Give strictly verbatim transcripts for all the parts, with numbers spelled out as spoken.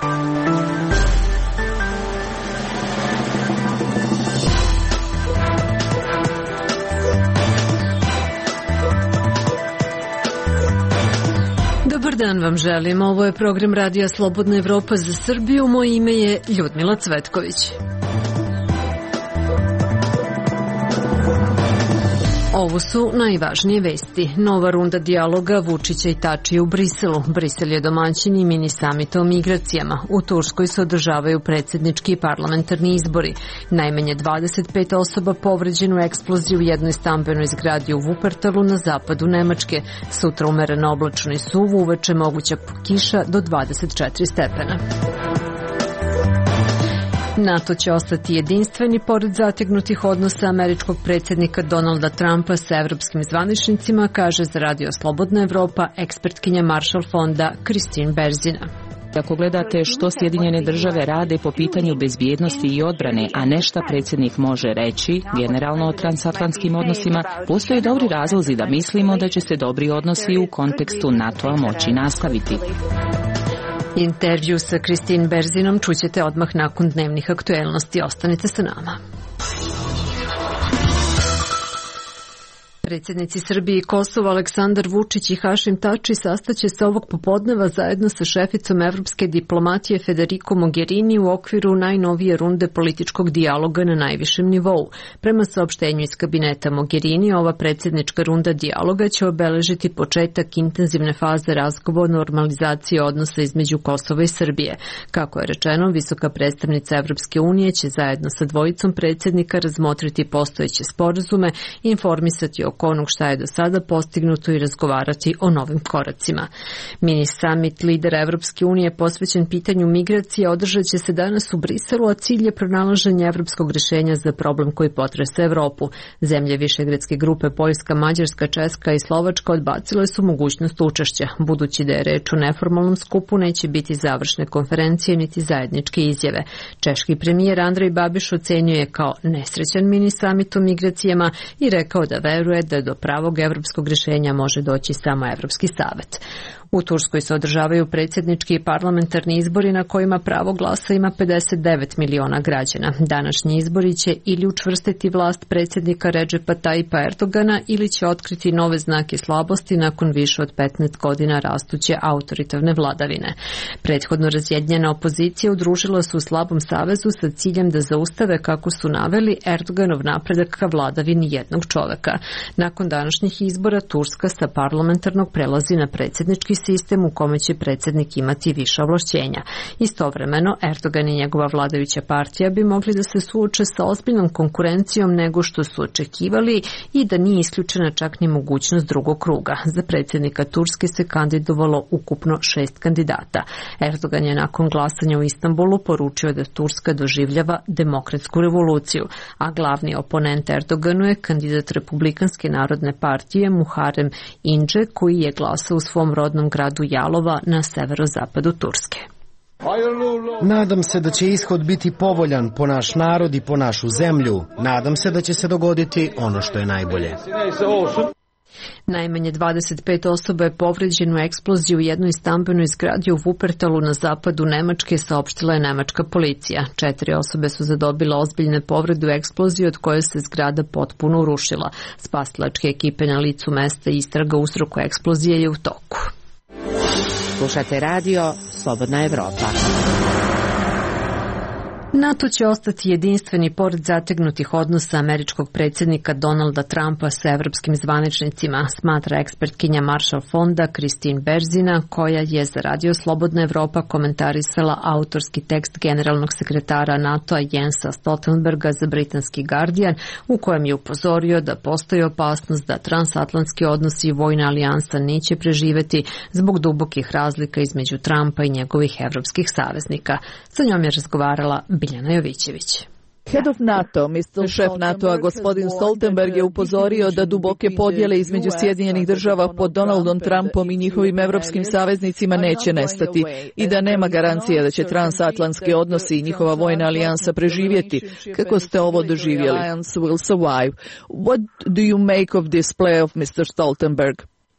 Dobar dan vam želim. Ovo je program Radija Slobodna Evropa za Srbiju. Moje ime je Ljudmila Cvetković. Ovo su najvažnije vesti. Nova runda dijaloga Vučića i Tačija u Briselu. Brisel je domaćin i mini samita o migracijama. U Turskoj se održavaju predsjednički i parlamentarni izbori. Najmanje dvadeset pet osoba povređeno u eksploziji u jednoj stambenoj zgradi u Wuppertalu na zapadu Nemačke. Sutra umereno oblačno i suvo, uveče moguća kiša do dvadeset četiri stepena. NATO će ostati jedinstveni pored zategnutih odnosa američkog predsjednika Donalda Trumpa sa evropskim zvaničnicima, kaže za Radio Slobodna Evropa ekspertkinja Marshall fonda Christine Berzina. Ako gledate što Sjedinjene države rade po pitanju bezbjednosti i odbrane, a ne šta predsjednik može reći, generalno o transatlantskim odnosima, postoje dobri razlozi da mislimo da će se dobri odnosi u kontekstu NATO-a moći nastaviti. Intervju sa Christine Berzinom čućete odmah nakon dnevnih aktuelnosti. Ostanite sa nama. Predsjednici Srbije i Kosova Aleksandar Vučić i Hašim Tači sastaće se ovog popodneva zajedno sa šeficom evropske diplomatije Federico Mogherini u okviru najnovije runde političkog dijaloga na najvišem nivou. Prema saopštenju iz kabineta Mogherini, ova predsjednička runda dijaloga će obeležiti početak intenzivne faze razgovora normalizacije odnosa između Kosova i Srbije. Kako je rečeno, visoka predstavnica Evropske unije će zajedno sa dvojicom predsjednika razmotriti postojeće sporazume i informisati o onog šta je do sada postignuto i razgovarati o novim koracima. Mini summit lidera Evropske unije posvećen pitanju migracije održat će se danas u Briselu, a cilj je pronalaženje evropskog rješenja za problem koji potresa Evropu. Zemlje Višegradske grupe Poljska, Mađarska, Česka i Slovačka odbacile su mogućnost učešća. Budući da je reč o neformalnom skupu, neće biti završne konferencije niti zajedničke izjave. Češki premijer Andrej Babiš ocenio je kao nesrećan mini summit o migracijama i rekao da veruje da do pravog evropskog rješenja može doći samo Evropski savet. U Turskoj se održavaju predsjednički i parlamentarni izbori na kojima pravo glasa ima pedeset devet miliona građana. Današnji izbori će ili učvrstiti vlast predsjednika Redžepa Tajipa Erdogana ili će otkriti nove znake slabosti nakon više od petnaest godina rastuće autoritarne vladavine. Prethodno razjedinjena opozicija udružila su u slabom savezu sa ciljem da zaustave, kako su naveli, Erdoganov napredak ka vladavini jednog čoveka. Nakon današnjih izbora Turska sa parlamentarnog prelazi na predsjednički sistem u kome će predsjednik imati više ovlašćenja. Istovremeno, Erdogan i njegova vladajuća partija bi mogli da se suoče sa ozbiljnom konkurencijom nego što su očekivali i da nije isključena čak ni mogućnost drugog kruga. Za predsjednika Turske se kandidovalo ukupno šest kandidata. Erdogan je nakon glasanja u Istanbulu poručio da Turska doživljava demokratsku revoluciju, a glavni oponent Erdoganu je kandidat Republikanske narodne partije Muharrem Ince, koji je glasao u svom rodnom gradu Jalova na severozapadu Turske. Nadam se da će ishod biti povoljan po naš narod i po našu zemlju. Nadam se da će se dogoditi ono što je najbolje. Najmanje dvadeset pet osoba je povređeno u eksploziji u jednoj stambenoj zgradi u Wuppertalu na zapadu Nemačke, saopštila je nemačka policija. Četiri osobe su zadobile ozbiljne povrede u eksploziji od koje se zgrada potpuno urušila. Spasilačke ekipe na licu mesta i istraga uzroka eksplozije je u toku. Slušate radio Slobodna Evropa. NATO će ostati jedinstveni pored zategnutih odnosa američkog predsjednika Donalda Trumpa sa evropskim zvaničnicima, smatra ekspertkinja Marshall fonda Christine Berzina, koja je za Radio Slobodna Evropa komentarisala autorski tekst generalnog sekretara NATO-a Jensa Stoltenberga za britanski Guardian, u kojem je upozorio da postoji opasnost da transatlantski odnosi i vojna alijansa neće preživeti zbog dubokih razlika između Trumpa i njegovih evropskih saveznika. Sa njom je razgovarala Biljana Jovićević. Head of NATO, mister Šef NATO-a, gospodin Stoltenberg je upozorio da duboke podjele između Sjedinjenih država pod Donaldom Trumpom i njihovim evropskim saveznicima neće nestati i da nema garancija da će transatlantski odnosi i njihova vojna alijansa preživjeti. Kako ste ovo doživjeli? What do you make of this play of mister Stoltenberg?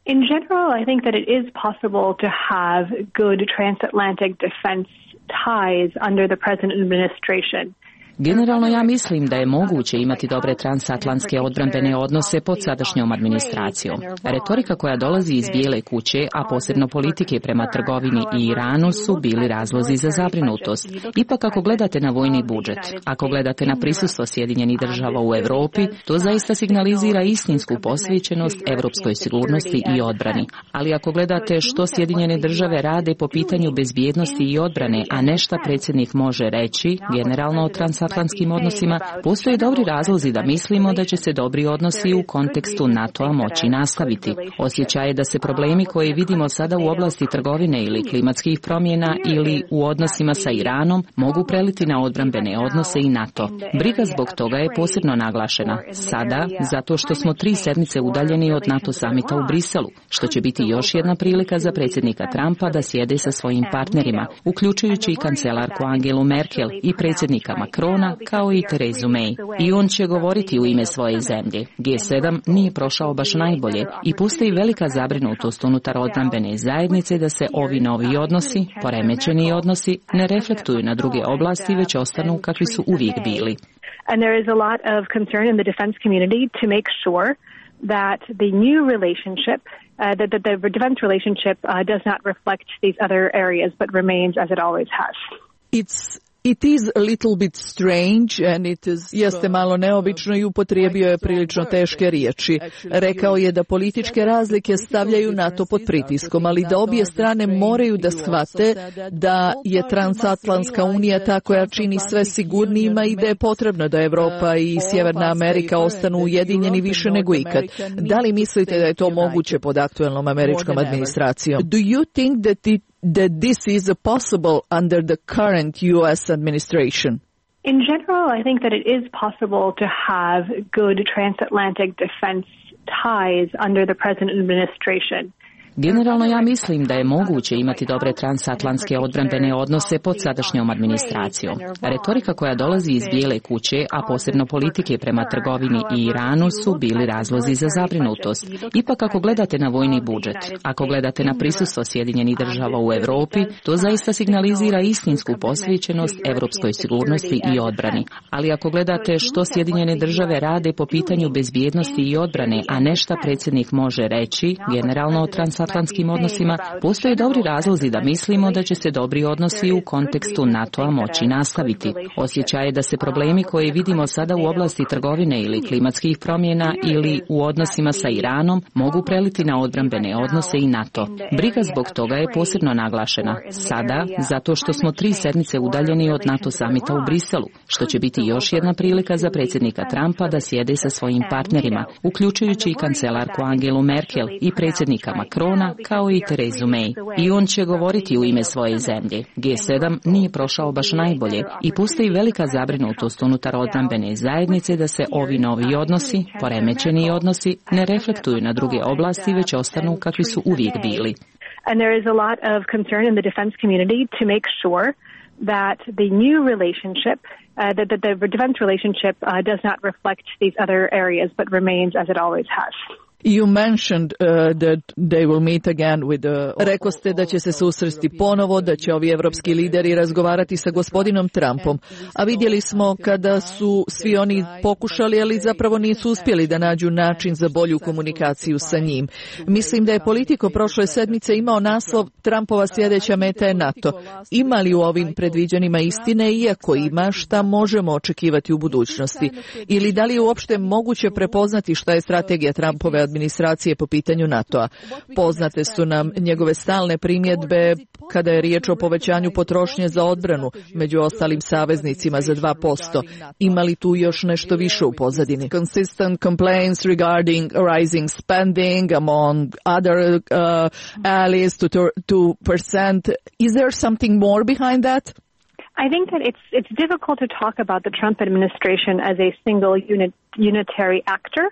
In general, I think that it is possible to have good transatlantic defense ties under the present administration. Generalno ja mislim da je moguće imati dobre transatlantske odbrambene odnose pod sadašnjom administracijom. Retorika koja dolazi iz Bijele kuće, a posebno politike prema trgovini i Iranu su bili razlozi za zabrinutost. Ipak ako gledate na vojni budžet, ako gledate na prisustvo Sjedinjenih država u Europi, to zaista signalizira istinsku posvećenost evropskoj sigurnosti i odbrani. Ali ako gledate što Sjedinjene države rade po pitanju bezbjednosti i odbrane, a ne šta predsjednik može reći, generalno o transatlantskim transatlantskim odnosima, postoje dobri razlozi da mislimo da će se dobri odnosi u kontekstu NATO-a moći nastaviti. Osjećaj je da se problemi koje vidimo sada u oblasti trgovine ili klimatskih promjena ili u odnosima sa Iranom mogu preliti na odbrambene odnose i NATO. Briga zbog toga je posebno naglašena. Sada, zato što smo tri sedmice udaljeni od NATO samita u Briselu, što će biti još jedna prilika za predsjednika Trumpa da sjede sa svojim partnerima, uključujući i kancelarku Angelu Merkel i predsjednika Macrona, kao i Terezu May. I on će govoriti u ime svoje zemlje. G sedam nije prošao baš najbolje i postoji velika zabrinutost unutar odbrambene zajednice da se ovi novi odnosi, poremećeni odnosi, ne reflektuju na druge oblasti, već ostanu kakvi su uvijek bili. And there is a lot of concern in the defense community to make sure that the new relationship, uh, that, that the defense relationship uh, does not reflect these other areas, but remains as it always has. It's It is a little bit strange and it is... Jeste malo neobično i upotrijebio je prilično teške riječi. Rekao je da političke razlike stavljaju NATO pod pritiskom, ali da obje strane moraju da shvate da je transatlantska unija ta koja čini sve sigurnijima i da je potrebno da Evropa i Sjeverna Amerika ostanu ujedinjeni više nego ikad. Da li mislite da je to moguće pod aktuelnom američkom administracijom? Do you think that it that this is possible under the current U S administration? In general, I think that it is possible to have good transatlantic defense ties under the present administration. Generalno ja mislim da je moguće imati dobre transatlantske odbrambene odnose pod sadašnjom administracijom. Retorika koja dolazi iz Bijele kuće, a posebno politike prema trgovini i Iranu su bili razlozi za zabrinutost. Ipak ako gledate na vojni budžet, ako gledate na prisustvo Sjedinjenih država u Europi, to zaista signalizira istinsku posvećenost evropskoj sigurnosti i odbrani. Ali ako gledate što Sjedinjene države rade po pitanju bezbjednosti i odbrane, a ne šta predsjednik može reći, generalno o transatlantskim transatlantskim odnosima, postoje dobri razlozi da mislimo da će se dobri odnosi u kontekstu NATO-a moći nastaviti. Osjećaj je da se problemi koje vidimo sada u oblasti trgovine ili klimatskih promjena ili u odnosima sa Iranom mogu preliti na odbrambene odnose i NATO. Briga zbog toga je posebno naglašena. Sada, zato što smo tri sedmice udaljeni od NATO samita u Briselu, što će biti još jedna prilika za predsjednika Trumpa da sjede sa svojim partnerima, uključujući i kancelarku Angelu Merkel i predsjednika Macrona, kao i Terezu May. I on će govoriti u ime svoje zemlje. G sedam nije prošao baš najbolje i postoji velika zabrinutost unutar odbrambene zajednice da se ovi novi odnosi, poremećeni odnosi, ne reflektuju na druge oblasti, već ostanu kakvi su uvijek bili. And there is a lot of concern in the defense community to make sure that the new relationship, uh, that, that the defense relationship uh, does not reflect these other areas, but remains as it always has. You mentioned uh, that they will meet again with the... Rekao ste da će se susresti ponovo, da će ovi evropski lideri razgovarati sa gospodinom Trumpom. A vidjeli smo kada su svi oni pokušali, ali zapravo nisu uspjeli da nađu način za bolju komunikaciju sa njim. Mislim da je Politico prošle sedmice imao naslov Trumpova sljedeća meta je NATO. Ima li u ovim predviđanjima istine, iako ima, šta možemo očekivati u budućnosti? Ili da li je uopšte moguće prepoznati šta je strategija Trumpove administracije po pitanju NATO-a? Poznate su nam njegove stalne primjedbe kada je riječ o povećanju potrošnje za odbranu, među ostalim saveznicima za dva posto. Ima li tu još nešto više u pozadini? Consistent complaints regarding rising spending among other uh, allies to two percent. Is there something more behind that? I think that it's it's difficult to talk about the Trump administration as a single unit unitary actor.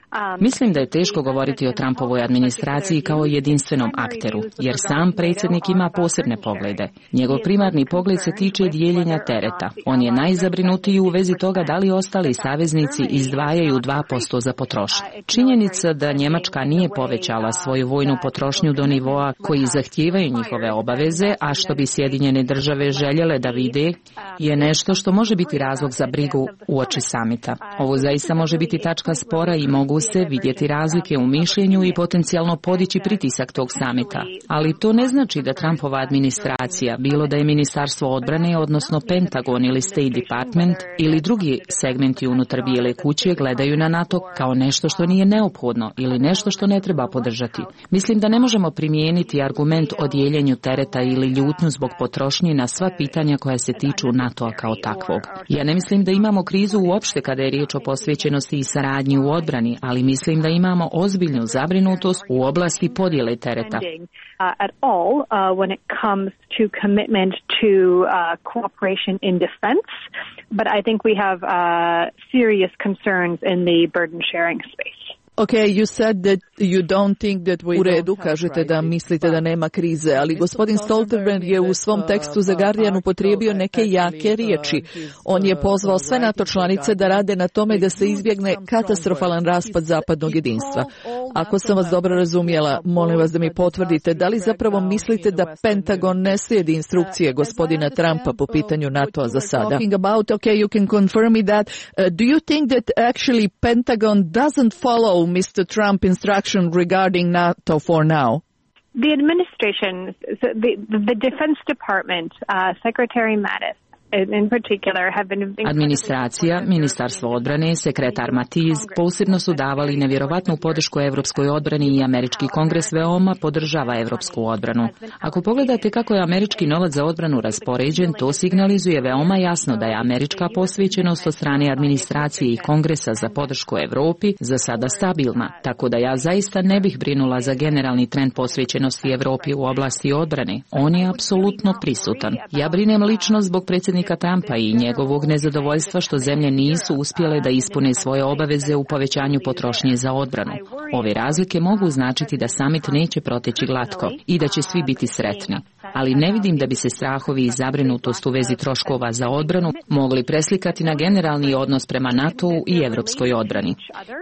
Mislim da je teško govoriti o Trumpovoj administraciji kao jedinstvenom akteru, jer sam predsjednik ima posebne poglede. Njegov primarni pogled se tiče dijeljenja tereta. On je najzabrinutiji u vezi toga da li ostali saveznici izdvajaju dva posto za potrošnju. Činjenica da Njemačka nije povećala svoju vojnu potrošnju do nivoa koji zahtijevaju njihove obaveze, a što bi Sjedinjene države željele da vide, je nešto što može biti razlog za brigu uoči samita. Ovo zaista može biti tačka spora i mogu se vidjeti razlike u mišljenju i potencijalno podići pritisak tog samita. Ali to ne znači da Trumpova administracija, bilo da je Ministarstvo odbrane, odnosno Pentagon ili State Department ili drugi segmenti unutar Bijele kuće gledaju na NATO kao nešto što nije neophodno ili nešto što ne treba podržati. Mislim da ne možemo primijeniti argument o dijeljenju tereta ili ljutnju zbog potrošnje na sva pitanja koja se tiču NATO-a kao takvog. Ja ne mislim da imamo krizu uopšte kada je riječ o posvećenosti i saradnji u odbrani, ali mislim da imamo ozbiljnu zabrinutost u oblasti podjele tereta. At all uh, when it comes to commitment to uh, cooperation in defense, but I think we have uh, serious concerns in the burden sharing space. Okay, you said that you don't think that we U redu, kažete da mislite da nema krize, ali gospodin Stoltenberg je u svom tekstu za Guardian upotrijebio neke jake riječi. On je pozvao sve NATO članice da rade na tome da se izbjegne katastrofalan raspad zapadnog jedinstva. Ako sam vas dobro razumjela, molim vas da mi potvrdite, da li zapravo mislite da Pentagon ne slijedi instrukcije gospodina Trumpa po pitanju NATO-a za sada? Talking about, okay, you can confirm me that. Uh, do you think that actually Pentagon doesn't follow Mister Trump instruction regarding NATO for now? The administration, the, the Defense Department, uh, Secretary Mattis, in particular have been... Administracija, Ministarstvo odbrane, sekretar Mattis posebno su davali nevjerovatnu podršku evropskoj odbrani i američki kongres veoma podržava evropsku odbranu. Ako pogledate kako je američki novac za odbranu raspoređen, to signalizuje veoma jasno da je američka posvećenost od strane administracije i kongresa za podršku Europi za sada stabilna, tako da ja zaista ne bih brinula za generalni trend posvećenosti Europi u oblasti odbrane. On je apsolutno prisutan. Ja brinem lično zbog predsjednika Trumpa i njegovog nezadovoljstva što zemlje nisu uspjele da ispune svoje obaveze u povećanju potrošnje za odbranu. Ove razlike mogu značiti da samit neće proteći glatko i da će svi biti sretni. Ali ne vidim da bi se strahovi i zabrinutost u vezi troškova za odbranu mogli preslikati na generalni odnos prema NATO-u i evropskoj odbrani.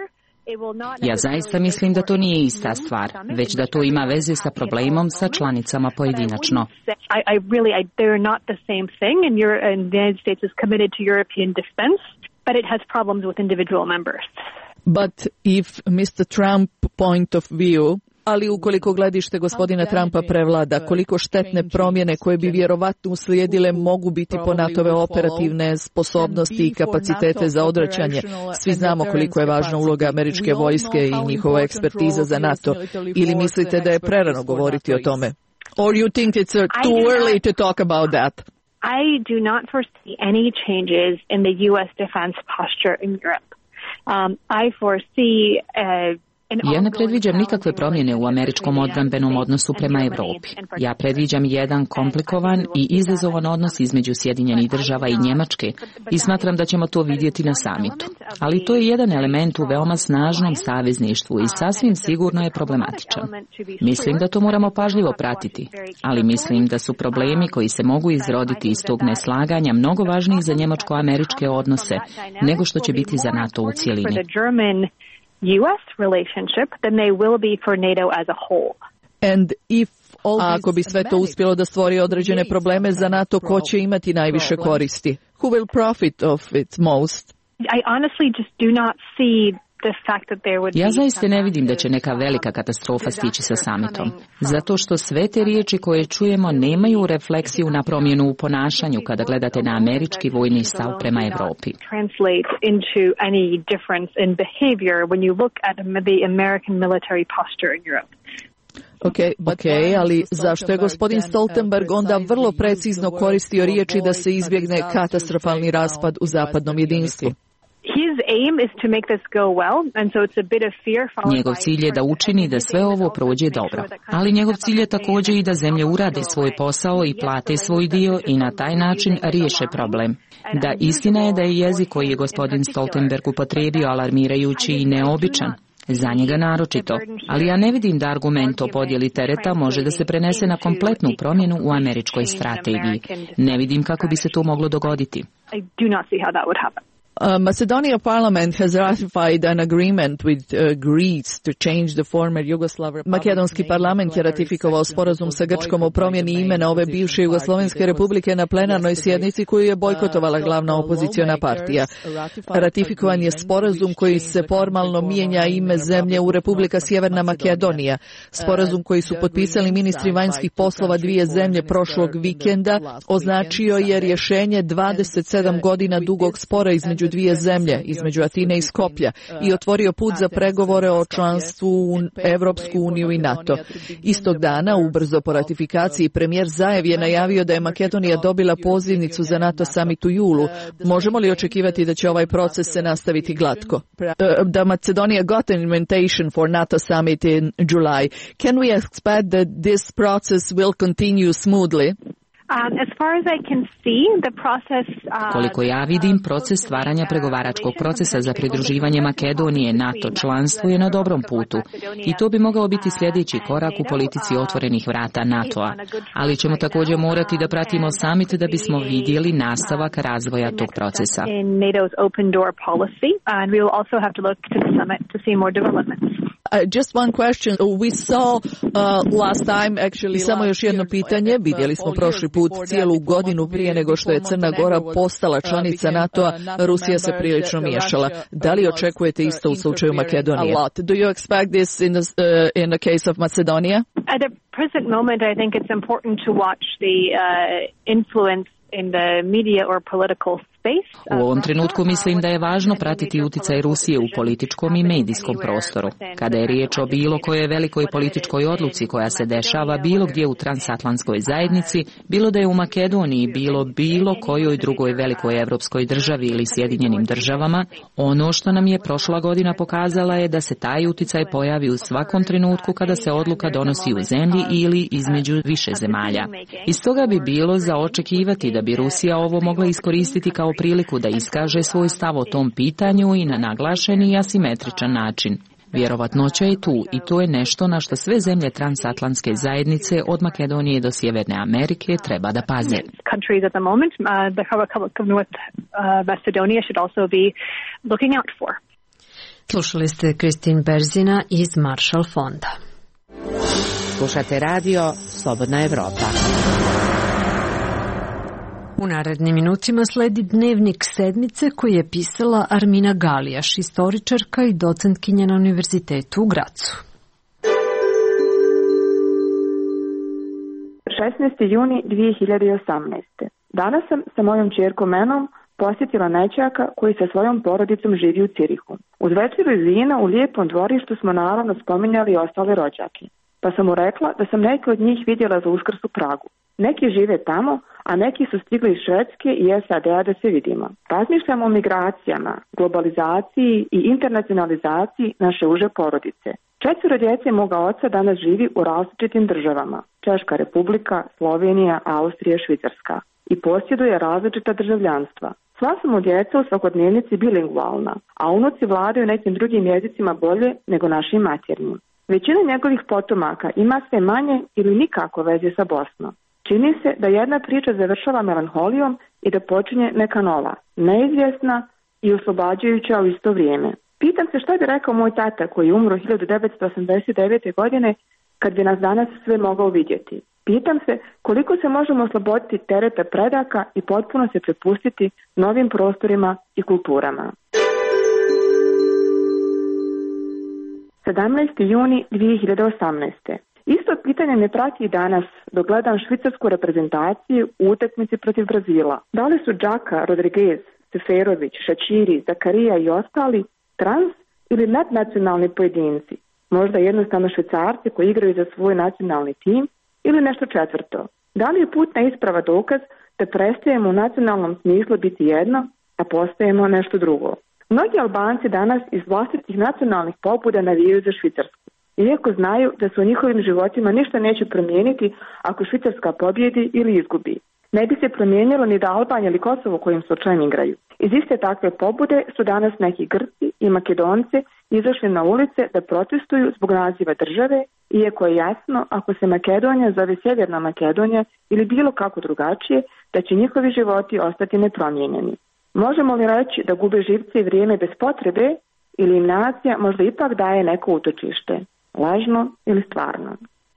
Ja zaista mislim da to nije ista stvar, već da to ima veze sa problemom sa članicama pojedinačno. I, I really, I, they're not the same thing, and, Euro, and the United States is committed to European defense, but it has problems with individual members. But if Mister Trump point of view, ali ukoliko gledište gospodina Trumpa prevlada, koliko štetne promjene koje bi vjerovatno uslijedile mogu biti po NATO-ve operativne sposobnosti i kapacitete za odvraćanje. Svi znamo koliko je važna uloga američke vojske i njihova ekspertiza za NATO. Ili mislite da je prerano govoriti o tome? Or you think it's uh, too early to talk about that? I do not foresee any changes in the U S defense posture in Europe. Um, I foresee uh, Ja ne predviđam nikakve promjene u američkom odbrambenom odnosu prema Europi. Ja predviđam jedan komplikovan i izazovan odnos između Sjedinjenih država i Njemačke i smatram da ćemo to vidjeti na samitu. Ali to je jedan element u veoma snažnom savezništvu i sasvim sigurno je problematičan. Mislim da to moramo pažljivo pratiti, ali mislim da su problemi koji se mogu izroditi iz tog neslaganja mnogo važniji za njemačko-američke odnose nego što će biti za NATO u cijelini. U S relationship than they will be for NATO as a whole. And if A ako bi sve to uspjelo da stvori određene probleme za NATO, ko će imati najviše koristi? Who will profit of it most? I honestly just do not see the fact that there would be... Ja zaista ne vidim da će neka velika katastrofa stići sa samitom, zato što sve te riječi koje čujemo nemaju refleksiju na promjenu u ponašanju kada gledate na američki vojni stav prema Europi. Translate into any difference in behavior when you look at the American military posture in Europe. Ok, ok, ali zašto je gospodin Stoltenberg onda vrlo precizno koristio riječi da se izbjegne katastrofalni raspad u zapadnom jedinstvu? Njegov cilj je da učini da sve ovo prođe dobro, ali njegov cilj je također i da zemlje urade svoj posao i plate svoj dio i na taj način riješe problem. Da, istina je da je jezik koji je gospodin Stoltenberg upotrijebio alarmirajući i neobičan. za njega naročito, ali ja ne vidim da argument o podjeli tereta može da se prenese na kompletnu promjenu u američkoj strategiji. Ne vidim kako bi se to moglo dogoditi. I do not see how that would happen. Uh, Macedonia Parliament has ratified an agreement with uh, Greece to change the former Yugoslav Republic. Makedonski parlament je ratifikovao sporazum sa Grčkom o promjeni imena ove bivše Jugoslovenske republike na plenarnoj sjednici koju je bojkotovala glavna opoziciona partija. Ratifikovan je sporazum koji se formalno mijenja ime zemlje u Republika Sjeverna Makedonija. Sporazum koji su potpisali ministri vanjskih poslova dvije zemlje prošlog vikenda označio je rješenje dvadeset sedam godina dugog spora između dvije zemlje, između Atine i Skoplja, i otvorio put za pregovore o članstvu u Evropsku uniju i NATO. Istog dana, ubrzo po ratifikaciji, premijer Zaev je najavio da je Makedonija dobila pozivnicu za NATO summit u julu. Možemo li očekivati da će ovaj proces se nastaviti glatko? Da Macedonia got an invitation for NATO summit in July. Can we expect that this process will continue smoothly? Um, as far as I can see, the process, uh, Koliko ja vidim, proces stvaranja pregovaračkog procesa za pridruživanje Makedonije NATO članstvu je na dobrom putu i to bi mogao biti sljedeći korak u politici otvorenih vrata NATO-a, ali ćemo također morati da pratimo summit da bismo vidjeli nastavak razvoja tog procesa. Uh, just one question. We saw uh, last time actually. I samo još jedno pitanje. Vidjeli smo prošli put cijelu godinu prije nego što je Crna Gora postala članica NATO-a, Rusija se prilično miješala. Da li očekujete isto u slučaju Makedonije? A lot. Do you expect this in the, uh, in the case of Macedonia? At the present moment, I think it's important to watch the uh, influence in the media or political space. U ovom trenutku mislim da je važno pratiti uticaj Rusije u političkom i medijskom prostoru. Kada je riječ o bilo kojoj velikoj političkoj odluci koja se dešava bilo gdje u transatlantskoj zajednici, bilo da je u Makedoniji, bilo bilo kojoj drugoj velikoj evropskoj državi ili Sjedinjenim državama, ono što nam je prošla godina pokazala je da se taj uticaj pojavi u svakom trenutku kada se odluka donosi u zemlji ili između više zemalja. Iz toga bi bilo za očekivati da bi Rusija ovo mogla iskoristiti kao priliku da iskaže svoj stav o tom pitanju i na naglašeni i asimetričan način. Vjerovatnoća je tu i to je nešto na što sve zemlje transatlantske zajednice od Makedonije do Sjeverne Amerike treba da paze. Slušali ste Kristin Berzina iz Marshall fonda. Slušate radio Slobodna Evropa. U narednim minutima sledi dnevnik sedmice koji je pisala Armina Galijaš, istoričarka i docentkinja na Univerzitetu u Gracu. šesnaesti juni dvije hiljade osamnaeste. Danas sam sa mojom ćerkom Menom posjetila nećaka koji sa svojom porodicom živi u Cirihu. Uz večeru iz vina u lijepom dvorištu smo naravno spominjali ostale rođake. Pa sam mu rekla da sam neke od njih vidjela za Uskrs u Pragu. Neki žive tamo, a neki su stigli iz Švedske i S A D-a da se vidimo. Razmišljamo o migracijama, globalizaciji i internacionalizaciji naše uže porodice. Četvero djece moga oca danas živi u različitim državama. Češka republika, Slovenija, Austrija, Švicarska. I posjeduje različita državljanstva. Sva su mu djeca u svakodnevnici bilingualna, a unuci vladaju nekim drugim jezicima bolje nego našim matjernim. Većina njegovih potomaka ima sve manje ili nikako veze sa Bosnom. Čini se da jedna priča završava melanholijom i da počinje neka nova, neizvjesna i oslobađajuća u isto vrijeme. Pitam se šta bi rekao moj tata koji je umro hiljadu devetsto osamdeset devete. godine kad bi nas danas sve mogao vidjeti. Pitam se koliko se možemo osloboditi tereta predaka i potpuno se prepustiti novim prostorima i kulturama. sedamnaesti juni dvije hiljade osamnaeste. Isto pitanje me prati i danas dok gledam švicarsku reprezentaciju u utakmici protiv Brazila. Da li su Džaka, Rodriguez, Seferović, Šačiri, Zakarija i ostali trans ili nadnacionalni pojedinci? Možda jednostavno Švicarci koji igraju za svoj nacionalni tim ili nešto četvrto? Da li je putna isprava dokaz da prestajemo u nacionalnom smislu biti jedno, a postajemo nešto drugo? Mnogi Albanci danas iz vlastitih nacionalnih pobuda navijaju za Švicarsku, iako znaju da se u njihovim životima ništa neće promijeniti ako Švicarska pobjedi ili izgubi. Ne bi se promijenilo ni da Albanija ili Kosovo kojim slučajem igraju. Iz iste takve pobude su danas neki Grci i Makedonci izašli na ulice da protestuju zbog naziva države, iako je jasno ako se Makedonija zove Sjeverna Makedonija ili bilo kako drugačije, da će njihovi životi ostati nepromijenjeni. Možemo li reći da gube živce i vrijeme bez potrebe ili im nacija možda ipak daje neko utočište, lažno ili stvarno?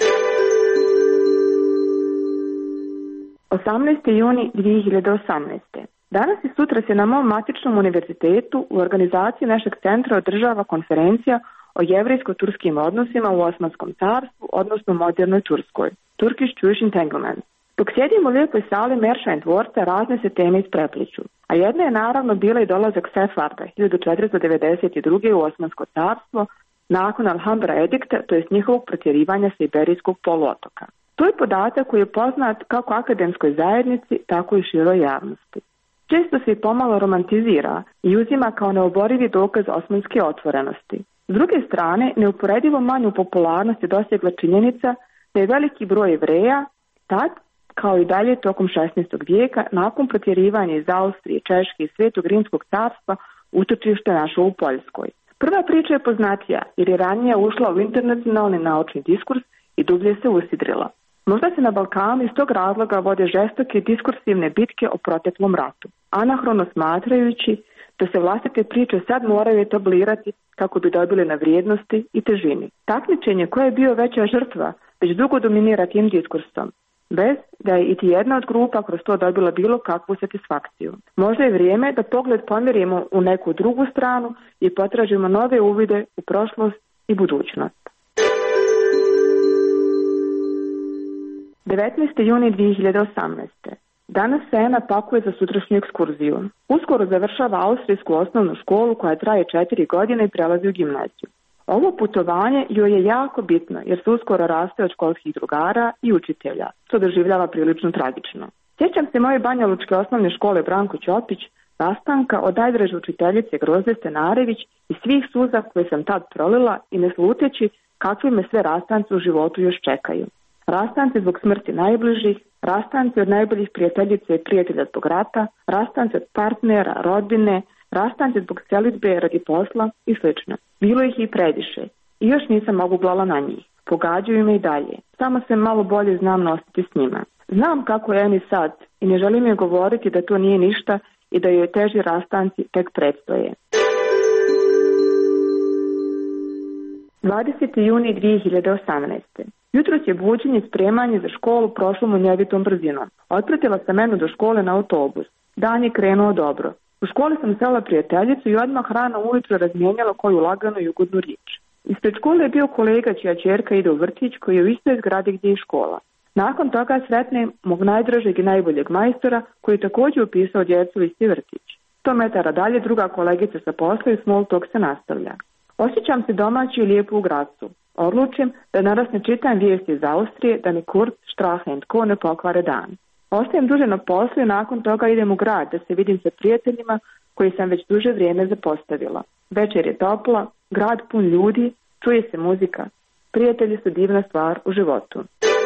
osamnaesti juni dvije hiljade osamnaeste. Danas i sutra se na mom matičnom univerzitetu u organizaciji našeg centra održava konferencija o jevrejsko-turskim odnosima u Osmanskom carstvu, odnosno modernoj Turskoj, Turkish Jewish Entanglement. Dok sjedimo u lijepoj sali Meršajn dvorca, razne se teme isprepliću, a jedna je naravno bila i dolazak Sefarda hiljadu četiristo devedeset druge. u Osmansko carstvo nakon Alhambra edikta, to jest njihovog protjerivanja sa Iberijskog poluotoka. To je podatak koji je poznat kako akademskoj zajednici, tako i široj javnosti. Često se i pomalo romantizira i uzima kao neoborivi dokaz osmanske otvorenosti. S druge strane, neuporedivo manju popularnost je dosegla činjenica da je veliki broj Jevreja tad, kao i dalje tokom šesnaestog vijeka, nakon protjerivanja iz Austrije, Češke i Svetog Rimskog carstva, utočište našlo u Poljskoj. Prva priča je poznatija jer je ranije ušla u internacionalni naučni diskurs i dublje se usidrila. Možda se na Balkanu iz tog razloga vode žestoke diskursivne bitke o proteklom ratu, anahrono smatrajući da se vlastite priče sad moraju etablirati kako bi dobile na vrijednosti i težini. Takmičenje koje je bio veća žrtva već dugo dominira tim diskursom, bez da je iti jedna od grupa kroz to dobila bilo kakvu satisfakciju. Možda je vrijeme da pogled pomirimo u neku drugu stranu i potražimo nove uvide u prošlost i budućnost. devetnaesti juni dvije hiljade osamnaeste. Danas Sena pakuje za sutrašnju ekskurziju. Uskoro završava austrijsku osnovnu školu koja traje četiri godine i prelazi u gimnaziju. Ovo putovanje joj je jako bitno jer se uskoro raste od školskih drugara i učitelja, što doživljava prilično tragično. Sjećam se moje banjalučke osnovne škole Branko Ćopić, rastanka od najdraže učiteljice Grozde Stenarević i svih suza koje sam tad prolila i ne sluteći kakvi me sve rastanci u životu još čekaju. Rastanci zbog smrti najbližih, rastanci od najboljih prijateljica i prijatelja zbog rata, rastanci od partnera, rodbine, rastanci zbog selidbe radi posla i sl. Bilo ih i previše i još nisam oguglala na njih. Pogađaju me i dalje. Samo se malo bolje znam nositi s njima. Znam kako je Eni sad i ne želim je govoriti da to nije ništa i da joj teži rastanci tek predstoje. dvadeseti juni dvije hiljade osamnaeste. Jutros je buđenje i spremanje za školu prošlo munjevitom brzinom. Otpratila sam Enu do škole na autobus. Dan je krenuo dobro. U školi sam sela prijateljicu i odmah rano ujutro razmijenjala koju laganu i ugodnu riječ. Ispred škole je bio kolega čija ćerka ide u vrtić koji je u istoj zgradi gdje je škola. Nakon toga sretnem mog najdražeg i najboljeg majstora koji je također upisao djecu u isti vrtić. Sto metara dalje druga kolegica sa posla i small talk se nastavlja. Osjećam se domaći i lijepo u Gracu. Odlučim da naras ne čitam vijesti iz Austrije, da mi Kurz, Strache and Co. ne pokvare dan. Ostajem duže na poslu i nakon toga idem u grad da se vidim sa prijateljima koji sam već duže vrijeme zapostavila. Večer je topla, grad pun ljudi, čuje se muzika. Prijatelji su divna stvar u životu.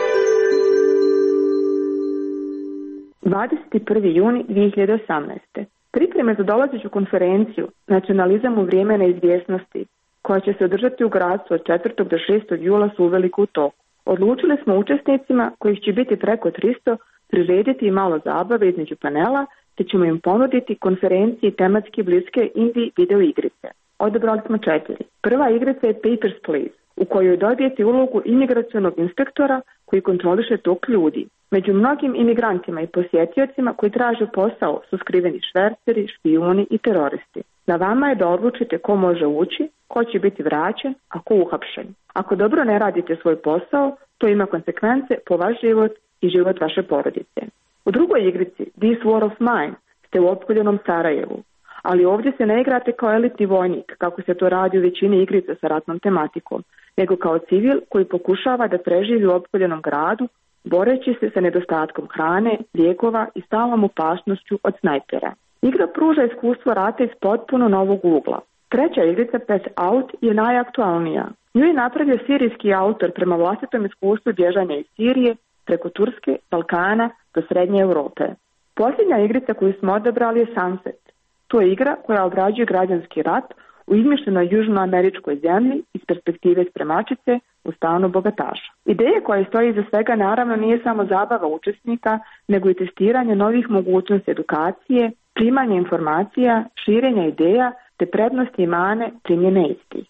dvadeset prvi juni dvije hiljade osamnaeste. Pripreme za dolazeću konferenciju Nacionalizam u vrijeme neizvjesnosti, koja će se održati u Gracu od četvrtog do šestog jula su uveliko u toku. Odlučili smo učesnicima, kojih će biti preko tristo, prirediti i malo zabave između panela, te ćemo im ponuditi konferenciji tematski bliske indie video igrice. Odabrali smo četiri. Prva igrica je Papers, Please, u kojoj dobijete ulogu imigracionog inspektora koji kontroliše tok ljudi. Među mnogim imigrantima i posjetiocima koji traže posao su skriveni šverceri, špijuni i teroristi. Na vama je da odlučite ko može ući, ko će biti vraćen, a ko uhapšen. Ako dobro ne radite svoj posao, to ima konsekvence po vaš život i život vaše porodice. U drugoj igrici, This War of Mine, ste u opkoljenom Sarajevu. Ali ovdje se ne igrate kao elitni vojnik, kako se to radi u većini igrica sa ratnom tematikom, nego kao civil koji pokušava da preživi u opkoljenom gradu, boreći se sa nedostatkom hrane, lijekova i stalnom opasnošću od snajpera. Igra pruža iskustvo rata iz potpuno novog ugla. Treća igrica Path Out je najaktualnija. Nju je napravio sirijski autor prema vlastitom iskustvu bježanja iz Sirije, preko Turske, Balkana, do srednje Europe. Posljednja igrica koju smo odabrali je Sunset. To je igra koja obrađuje građanski rat u izmišljenoj južnoameričkoj zemlji iz perspektive spremačice u stanu bogataša. Ideja koja stoji iza svega naravno nije samo zabava učesnika, nego i testiranje novih mogućnosti edukacije, primanje informacija, širenja ideja te prednosti i mane primjene istih.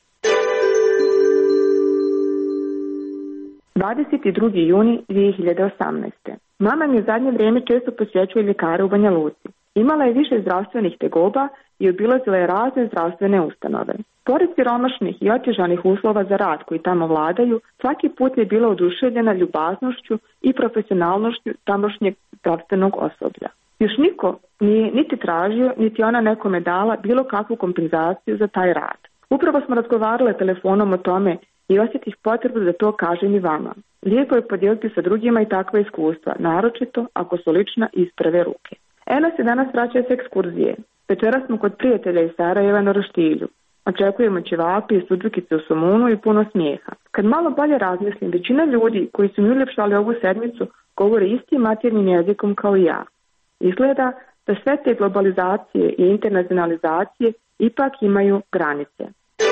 dvadeset drugi juni dvije hiljade osamnaeste. Mama mi u zadnje vrijeme često posjećuje ljekare u Banja Luci. Imala je više zdravstvenih tegoba i obilazila je razne zdravstvene ustanove. Pored siromašnih i otežanih uslova za rad koji tamo vladaju, svaki put je bila oduševljena ljubaznošću i profesionalnošću tamošnjeg zdravstvenog osoblja. Još niko nije niti tražio, niti ona nekome dala bilo kakvu kompenzaciju za taj rad. Upravo smo razgovarale telefonom o tome i osjetih potrebu da to kažem i vama. Lijepo je podijeliti sa drugima i takva iskustva, naročito ako su lična iz prve ruke. Ena se danas vraća s ekskurzije. Večera smo kod prijatelja iz Sarajeva na roštilju. Očekujemo ćevapi i suđukice u somunu i puno smijeha. Kad malo bolje razmislim, većina ljudi koji su mi uljepšali ovu sedmicu govore istim maternjim jezikom kao i ja. Izgleda da sve te globalizacije i internacionalizacije ipak imaju granice.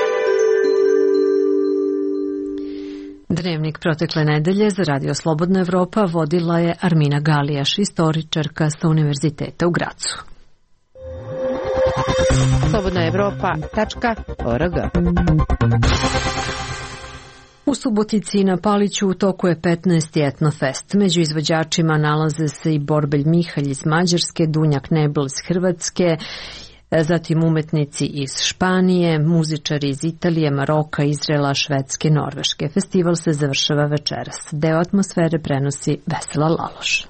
Dnevnik protekle nedelje za Radio Slobodna Evropa vodila je Armina Galijaš, istoričarka sa Univerziteta u Gracu. slobodna evropa tačka org. U Subotici na Paliću u toku je petnaesti Etnofest. Među izvođačima nalaze se i Borbelj Mihalj iz Mađarske, Dunja Knebel iz Hrvatske, zatim umetnici iz Španije, muzičari iz Italije, Maroka, Izraela, Švedske, Norveške. Festival se završava večeras. Deo atmosfere prenosi Vesela Laloš.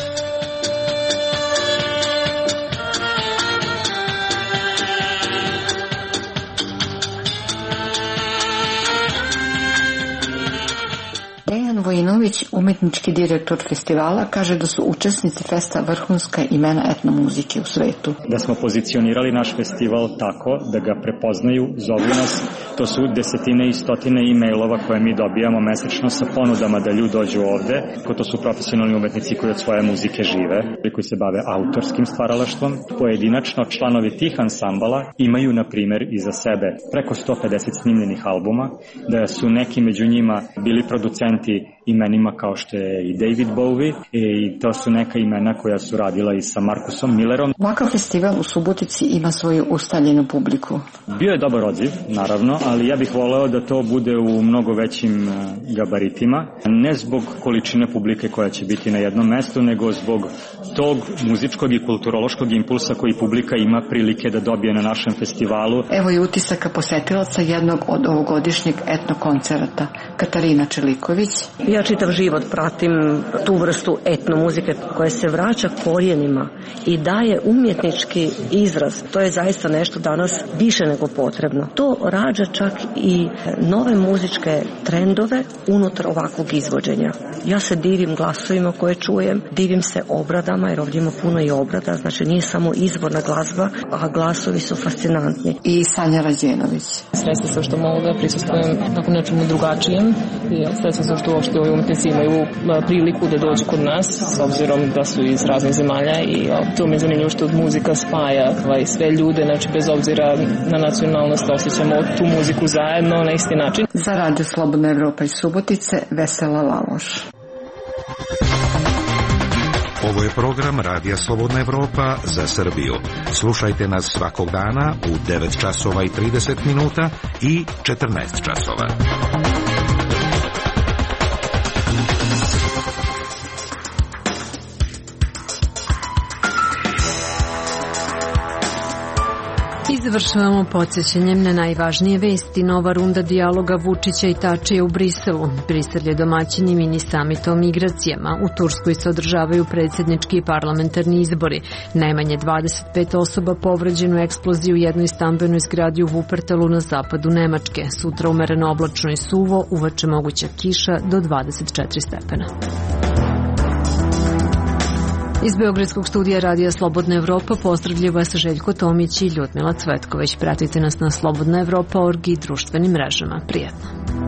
Vojinović, umetnički direktor festivala, kaže da su učesnici festa vrhunska imena etnomuzike u svetu. Da smo pozicionirali naš festival tako da ga prepoznaju, zovu nas, to su desetine i stotine e-mailova koje mi dobijamo mesečno sa ponudama da ljudi dođu ovde, ko to su profesionalni umetnici koji od svoje muzike žive, koji se bave autorskim stvaralaštvom. Pojedinačno članovi tih ansambala imaju, na primjer, iza sebe preko sto pedeset snimljenih albuma, da su neki među njima bili producenti imenima kao što je i David Bowie i to su neka imena koja su radila i sa Markusom Millerom. Ovakav festival u Subotici ima svoju ustaljenu publiku. Bio je dobar odziv, naravno, ali ja bih voleo da to bude u mnogo većim gabaritima, ne zbog količine publike koja će biti na jednom mestu, nego zbog tog muzičkog i kulturološkog impulsa koji publika ima prilike da dobije na našem festivalu. Evo je utisaka posetilaca jednog od ovogodišnjeg etnokoncerata. Katarina Čeliković. Ja čitav život pratim tu vrstu etnomuzike koja se vraća korijenima i daje umjetnički izraz. To je zaista nešto danas više nego potrebno. To rađa čak i nove muzičke trendove unutar ovakvog izvođenja. Ja se divim glasovima koje čujem, divim se obradama, jer ovdje ima puno i obrada, znači nije samo izvorna glazba, a glasovi su fascinantni. I Sanja Rađenović. Sredstva sam što mogu da prisustvujem tako nečemu drugačijem i sredstva sam što uopšte ovi umetnici imaju priliku da dođu kod nas, s obzirom da su iz raznih zemalja i to mi je zanimljivo što muzika spaja sve ljude, znači bez obzira na nacionalnost osjećamo tu muziku zajedno na isti način. Za Radio Slobodna Evropa iz Subotice, Vesela Laloš. Ovo je program Radija Slobodna Evropa za Srbiju. Slušajte nas svakog dana u devet časova i trideset minuta i četrnaest časova. Završavamo podsjećanjem na najvažnije vesti. Nova runda dijaloga Vučića i Tačija u Briselu. Brisel je domaćin i mini samit o migracijama. U Turskoj se održavaju predsjednički i parlamentarni izbori. Najmanje dvadeset pet osoba povređeno u eksploziji u jednoj stambenoj zgradi u Wuppertalu na zapadu Nemačke. Sutra umereno oblačno i suvo, uveče moguća kiša do dvadeset četiri stepena. Iz Beogradskog studija Radija Slobodna Evropa pozdravlja vas Željko Tomić i Ljudmila Cvetković. Pratite nas na slobodna evropa точка org i društvenim mrežama. Prijetno.